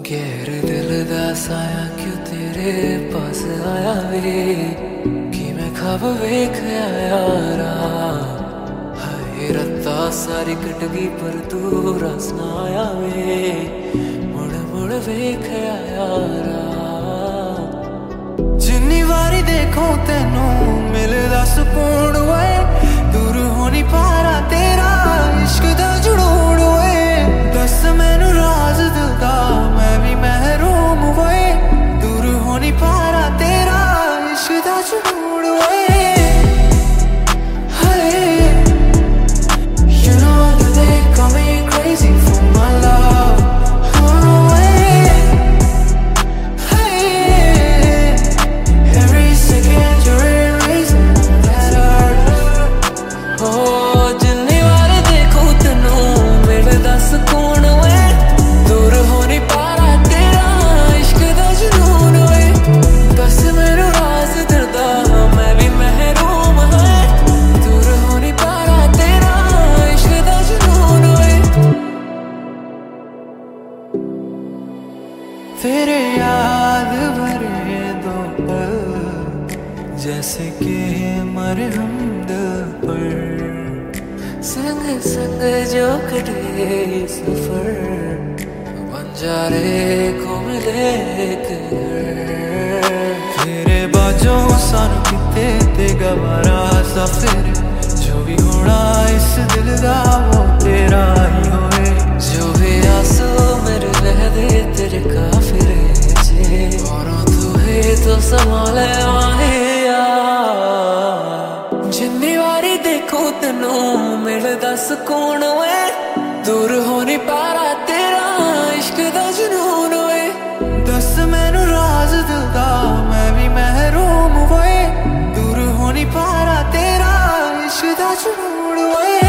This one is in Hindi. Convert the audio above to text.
गैर दिल दा साया क्यों तेरे पास आया वे कि मैं खब वेख यारा हाय रत्ता सारी कट गई पर तू रस ना आया वे मुड़ मुड़ वेख यारा जिन्नी वारी देखो तेनू मिलदा सुकून वे दूर हो नहीं पा रहा तेरा इश्क दा जुनून वे दस मैनू राज दिल दा मैं भी महरूम वे दूर हो नहीं पा रहा तेरा इश्क दा जुनून वे You know that they call me crazy for my love. Every second you're erasing that hurt. ओ जिन्नी वारी देखो तेनू मिलदा सुकून वे दूर हो नहीं पा रहा तेरा इश्क दा जुनून वे बस मेनू राज दिल दा मैं भी महरूम है दूर हो नहीं पा रहा तेरा इश्क दा जुनून वे तेरे याद भरे दो पल जैसे कि मरे हम दिल पर संग संग जो कटे सफर बंजारे को मिले एक घर तेरे बाजों सानू किते ते गवारा सफर जो भी होना इस दिल दा वो तेरा ही होए जो भी आंसू मेरे बह दे तेरे काफिले चे औरों तू है तो संभाले माहिया जिन्नी वारी देखो तेनू मिलदा सुकून वे दूर हो नहीं पा रहा तेरा इश्क दा जुनून वे दस मैनू राज दिल दा मैं भी महरूम वे दूर हो नहीं पा रहा तेरा इश्क दा जुनून वे